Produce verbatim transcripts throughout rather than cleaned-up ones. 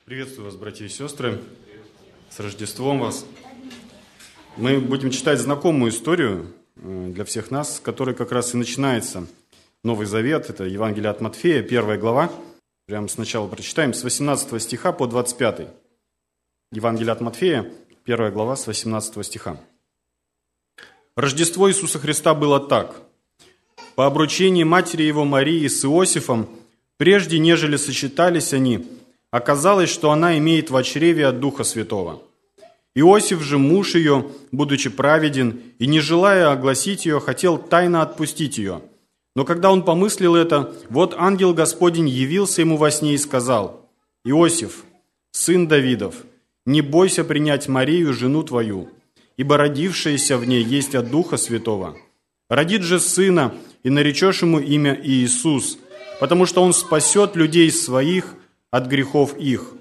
Приветствую вас, братья и сестры, с Рождеством вас. Мы будем читать знакомую историю для всех нас, с которой как раз и начинается Новый Завет. Это Евангелие от Матфея, первая глава. Прямо сначала прочитаем с восемнадцатого стиха по двадцать пятый. Евангелие от Матфея, первая глава, с восемнадцатого стиха. Рождество Иисуса Христа было так. По обручении матери его Марии с Иосифом, прежде нежели сочетались они, оказалось, что она имеет в чреве от Духа Святого. Иосиф же, муж ее, будучи праведен, и не желая огласить ее, хотел тайно отпустить ее. Но когда он помыслил это, вот ангел Господень явился ему во сне и сказал: «Иосиф, сын Давидов, не бойся принять Марию, жену твою, ибо родившаяся в ней есть от Духа Святого. Родит же сына, и наречешь ему имя Иисус, потому что он спасет людей своих от грехов их.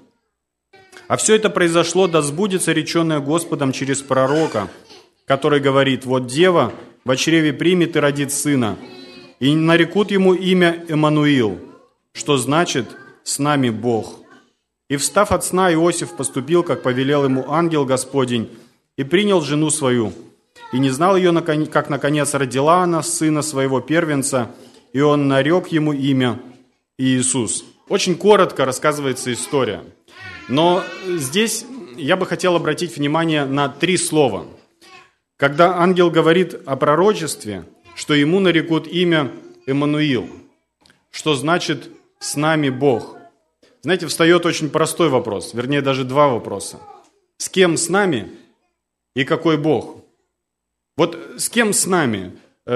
А все это произошло, да сбудется реченное Господом через пророка, который говорит: вот дева во чреве примет и родит сына, и нарекут ему имя Эммануил, что значит «с нами Бог». И встав от сна, Иосиф поступил, как повелел ему ангел Господень, и принял жену свою, и не знал ее, как наконец родила она сына своего первенца, и он нарек ему имя Иисус». Очень коротко рассказывается история. Но здесь я бы хотел обратить внимание на три слова. Когда ангел говорит о пророчестве, что ему нарекут имя Эммануил, что значит «с нами Бог». Знаете, встает очень простой вопрос, вернее, даже два вопроса. С кем с нами и какой Бог? Вот с кем с нами?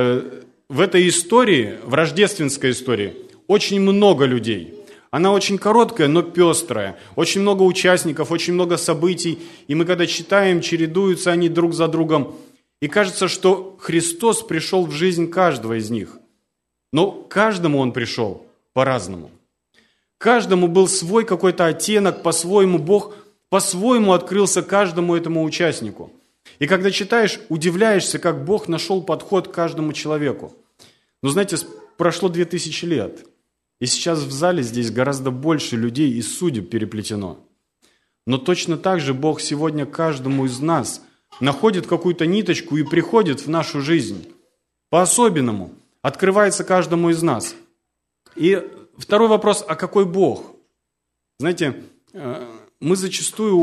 В этой истории, в рождественской истории, очень много людей. Она очень короткая, но пестрая. Очень много участников, очень много событий. И мы, когда читаем, чередуются они друг за другом. И кажется, что Христос пришел в жизнь каждого из них. Но каждому Он пришел по-разному. Каждому был свой какой-то оттенок, по-своему Бог по-своему открылся каждому этому участнику. И когда читаешь, удивляешься, как Бог нашел подход к каждому человеку. Но знаете, прошло две тысячи лет. И сейчас в зале здесь гораздо больше людей и судеб переплетено. Но точно так же Бог сегодня каждому из нас находит какую-то ниточку и приходит в нашу жизнь. По-особенному открывается каждому из нас. И второй вопрос: а какой Бог? Знаете, мы зачастую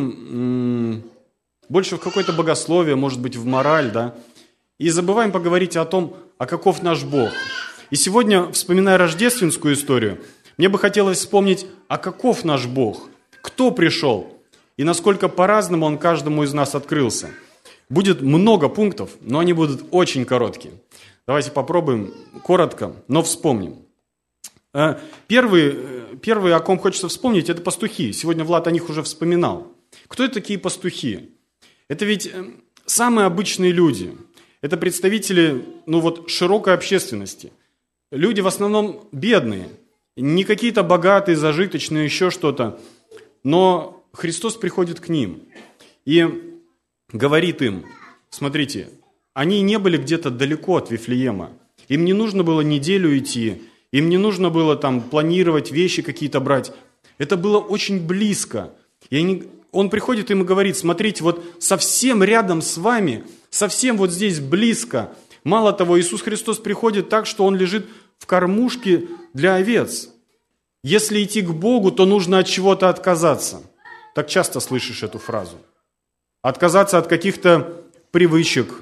уходим больше в какое-то богословие, может быть, в мораль, да, и забываем поговорить о том, а каков наш Бог. И сегодня, вспоминая рождественскую историю, мне бы хотелось вспомнить, а каков наш Бог, кто пришел и насколько по-разному Он каждому из нас открылся. Будет много пунктов, но они будут очень короткие. Давайте попробуем коротко, но вспомним. Первый, первый, о ком хочется вспомнить, это пастухи. Сегодня Влад о них уже вспоминал. Кто это такие пастухи? Это ведь самые обычные люди. Это представители, ну вот, широкой общественности. Люди в основном бедные, не какие-то богатые, зажиточные, еще что-то. Но Христос приходит к ним и говорит им: смотрите, они не были где-то далеко от Вифлеема. Им не нужно было неделю идти, им не нужно было там планировать, вещи какие-то брать. Это было очень близко. И они, он приходит им и говорит: смотрите, вот совсем рядом с вами, совсем вот здесь близко. Мало того, Иисус Христос приходит так, что Он лежит в кормушке для овец. Если идти к Богу, то нужно от чего-то отказаться. Так часто слышишь эту фразу. Отказаться от каких-то привычек,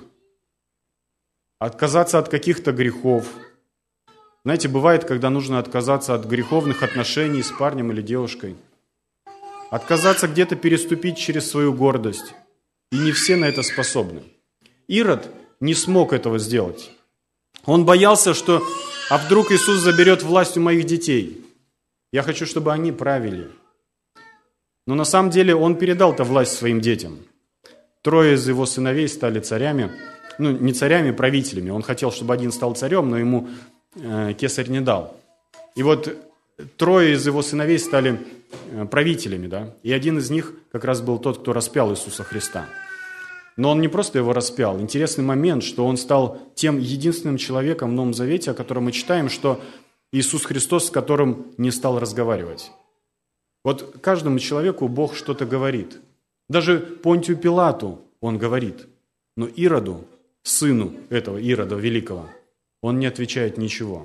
отказаться от каких-то грехов. Знаете, бывает, когда нужно отказаться от греховных отношений с парнем или девушкой. Отказаться где-то переступить через свою гордость. И не все на это способны. Ирод не смог этого сделать. Он боялся, что «а вдруг Иисус заберет власть у моих детей? Я хочу, чтобы они правили». Но на самом деле Он передал-то власть своим детям. Трое из его сыновей стали царями. Ну, не царями, правителями. Он хотел, чтобы один стал царем, но ему э, кесарь не дал. И вот трое из его сыновей стали э, правителями, да? И один из них как раз был тот, кто распял Иисуса Христа. Но он не просто его распял. Интересный момент, что он стал тем единственным человеком в Новом Завете, о котором мы читаем, что Иисус Христос, с которым не стал разговаривать. Вот каждому человеку Бог что-то говорит. Даже Понтию Пилату Он говорит. Но Ироду, сыну этого Ирода Великого, он не отвечает ничего.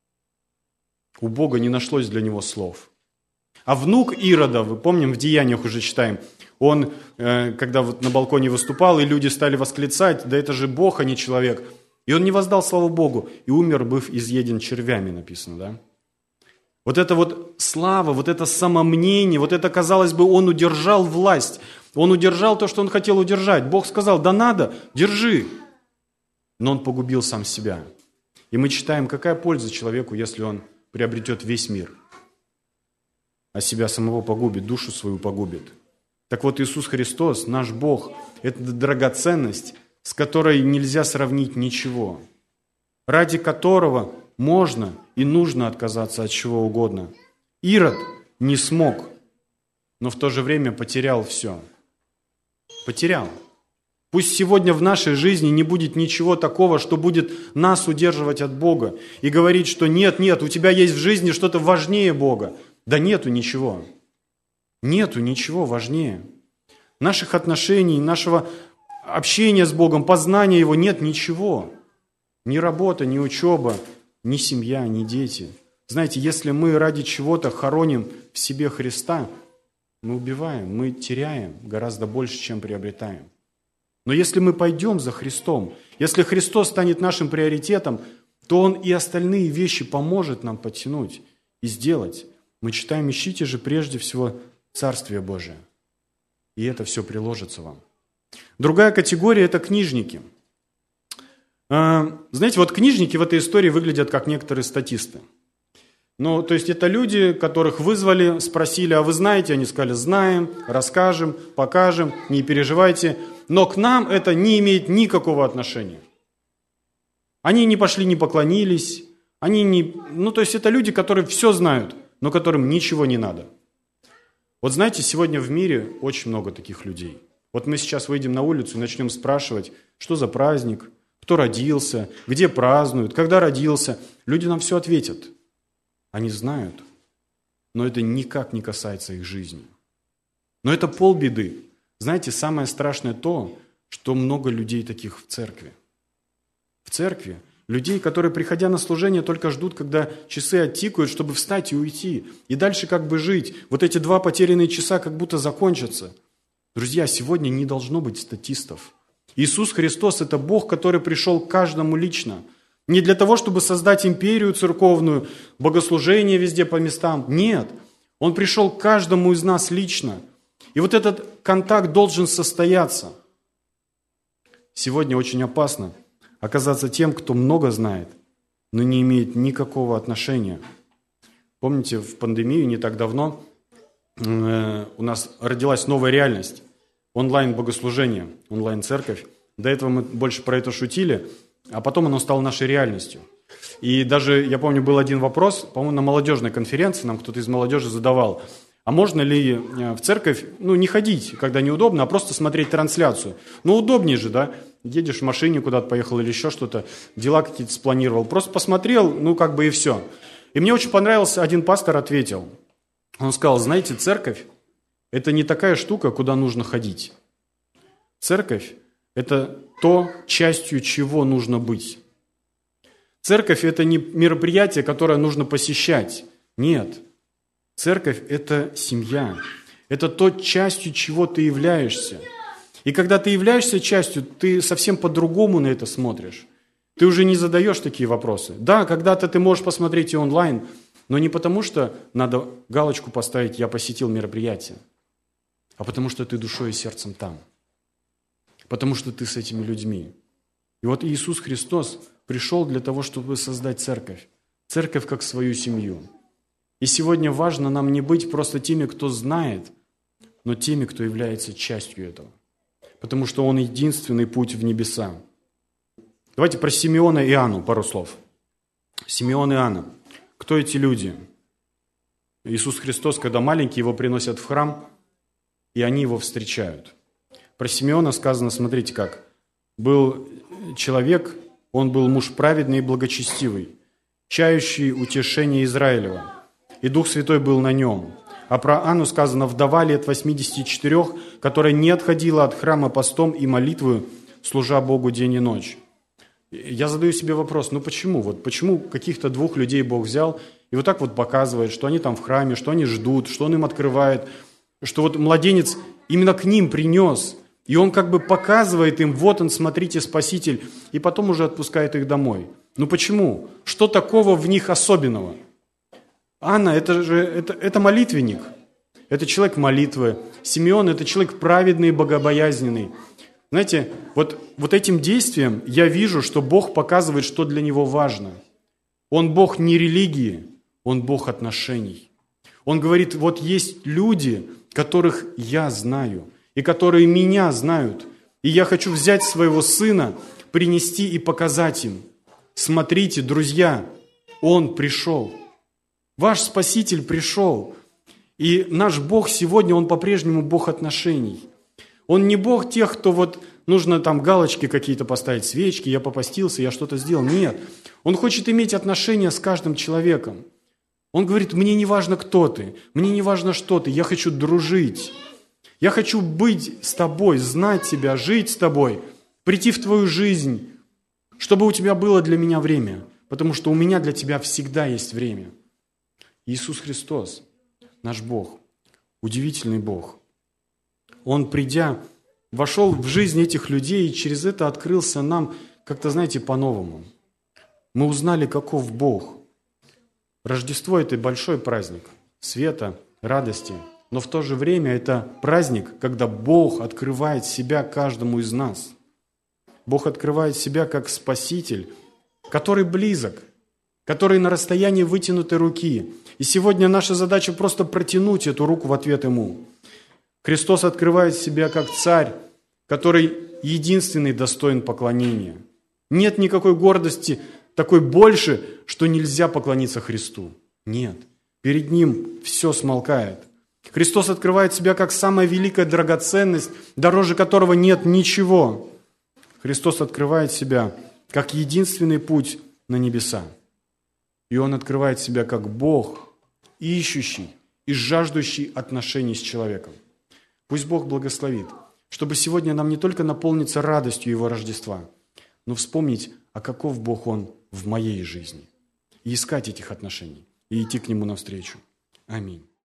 У Бога не нашлось для него слов. А внук Ирода, вы помним, в Деяниях уже читаем, он, когда вот на балконе выступал, и люди стали восклицать: да это же Бог, а не человек. И он не воздал славу Богу, и умер, быв изъеден червями, написано, да? Вот это вот слава, вот это самомнение, вот это, казалось бы, он удержал власть, он удержал то, что он хотел удержать. Бог сказал: да надо, держи. Но он погубил сам себя. И мы читаем, какая польза человеку, если он приобретет весь мир, а себя самого погубит, душу свою погубит. Так вот, Иисус Христос, наш Бог, это драгоценность, с которой нельзя сравнить ничего, ради которого можно и нужно отказаться от чего угодно. Ирод не смог, но в то же время потерял все. Потерял. Пусть сегодня в нашей жизни не будет ничего такого, что будет нас удерживать от Бога и говорить, что нет, нет, у тебя есть в жизни что-то важнее Бога. Да нету ничего. Нету ничего важнее. Наших отношений, нашего общения с Богом, познания Его нет ничего. Ни работа, ни учеба, ни семья, ни дети. Знаете, если мы ради чего-то хороним в себе Христа, мы убиваем, мы теряем гораздо больше, чем приобретаем. Но если мы пойдем за Христом, если Христос станет нашим приоритетом, то Он и остальные вещи поможет нам подтянуть и сделать. Мы читаем: ищите же прежде всего Царствие Божие, и это все приложится вам. Другая категория – это книжники. Знаете, вот книжники в этой истории выглядят как некоторые статисты. Ну, то есть это люди, которых вызвали, спросили: а вы знаете? Они сказали: знаем, расскажем, покажем, не переживайте. Но к нам это не имеет никакого отношения. Они не пошли, не поклонились. Они не... Ну, то есть это люди, которые все знают, но которым ничего не надо. Вот знаете, сегодня в мире очень много таких людей. Вот мы сейчас выйдем на улицу и начнем спрашивать, что за праздник, кто родился, где празднуют, когда родился. Люди нам все ответят. Они знают, но это никак не касается их жизни. Но это полбеды. Знаете, самое страшное то, что много людей таких в церкви. В церкви людей, которые, приходя на служение, только ждут, когда часы оттикают, чтобы встать и уйти. И дальше как бы жить. Вот эти два потерянные часа как будто закончатся. Друзья, сегодня не должно быть статистов. Иисус Христос – это Бог, который пришел к каждому лично. Не для того, чтобы создать империю церковную, богослужение везде по местам. Нет. Он пришел к каждому из нас лично. И вот этот контакт должен состояться. Сегодня очень опасно оказаться тем, кто много знает, но не имеет никакого отношения. Помните, в пандемию не так давно э, у нас родилась новая реальность. Онлайн-богослужение, онлайн-церковь. До этого мы больше про это шутили, а потом оно стало нашей реальностью. И даже, я помню, был один вопрос, по-моему, на молодежной конференции нам кто-то из молодежи задавал: а можно ли в церковь, ну, не ходить, когда неудобно, а просто смотреть трансляцию? Ну, удобнее же, да? Едешь в машине куда-то поехал или еще что-то, дела какие-то спланировал. Просто посмотрел, ну, как бы и все. И мне очень понравился, один пастор ответил. Он сказал: знаете, церковь – это не такая штука, куда нужно ходить. Церковь – это то, частью чего нужно быть. Церковь – это не мероприятие, которое нужно посещать. Нет. Церковь – это семья. Это то, частью чего ты являешься. И когда ты являешься частью, ты совсем по-другому на это смотришь. Ты уже не задаешь такие вопросы. Да, когда-то ты можешь посмотреть и онлайн, но не потому, что надо галочку поставить «я посетил мероприятие», а потому что ты душой и сердцем там. Потому что ты с этими людьми. И вот Иисус Христос пришел для того, чтобы создать церковь. Церковь как свою семью. И сегодня важно нам не быть просто теми, кто знает, но теми, кто является частью этого. Потому что Он единственный путь в небеса. Давайте про Симеона и Анну пару слов. Симеон и Анна. Кто эти люди? Иисус Христос, когда маленький, его приносят в храм, и они его встречают. Про Симеона сказано, смотрите как. Был человек, он был муж праведный и благочестивый, чающий утешение Израилева. И Дух Святой был на нем. А про Анну сказано: вдова лет восьмидесяти четырёх, которая не отходила от храма постом и молитвою, служа Богу день и ночь. Я задаю себе вопрос, ну почему? Вот почему каких-то двух людей Бог взял и вот так вот показывает, что они там в храме, что они ждут, что Он им открывает, что вот младенец именно к ним принес, и Он как бы показывает им: вот он, смотрите, Спаситель, и потом уже отпускает их домой. Ну почему? Что такого в них особенного? Анна, это же это, это молитвенник, это человек молитвы. Симеон – это человек праведный и богобоязненный. Знаете, вот, вот этим действием я вижу, что Бог показывает, что для Него важно. Он Бог не религии, Он Бог отношений. Он говорит: вот есть люди, которых я знаю, и которые меня знают, и я хочу взять своего сына, принести и показать им. Смотрите, друзья, Он пришел. Ваш Спаситель пришел. И наш Бог сегодня, Он по-прежнему Бог отношений. Он не Бог тех, кто вот нужно там галочки какие-то поставить, свечки, я попастился, я что-то сделал. Нет. Он хочет иметь отношения с каждым человеком. Он говорит: мне не важно, кто ты, мне не важно, что ты, я хочу дружить. Я хочу быть с тобой, знать тебя, жить с тобой, прийти в твою жизнь, чтобы у тебя было для меня время, потому что у меня для тебя всегда есть время. Иисус Христос, наш Бог, удивительный Бог. Он, придя, вошел в жизнь этих людей и через это открылся нам, как-то, знаете, по-новому. Мы узнали, каков Бог. Рождество – это большой праздник света, радости, но в то же время это праздник, когда Бог открывает себя каждому из нас. Бог открывает себя как Спаситель, который близок, который на расстоянии вытянутой руки. И сегодня наша задача просто протянуть эту руку в ответ Ему. Христос открывает себя как Царь, который единственный достоин поклонения. Нет никакой гордости такой больше, что нельзя поклониться Христу. Нет. Перед Ним все смолкает. Христос открывает себя как самая великая драгоценность, дороже которого нет ничего. Христос открывает себя как единственный путь на небеса. И Он открывает себя как Бог, ищущий и жаждущий отношений с человеком. Пусть Бог благословит, чтобы сегодня нам не только наполниться радостью Его Рождества, но вспомнить, а каков Бог Он в моей жизни. И искать этих отношений, и идти к Нему навстречу. Аминь.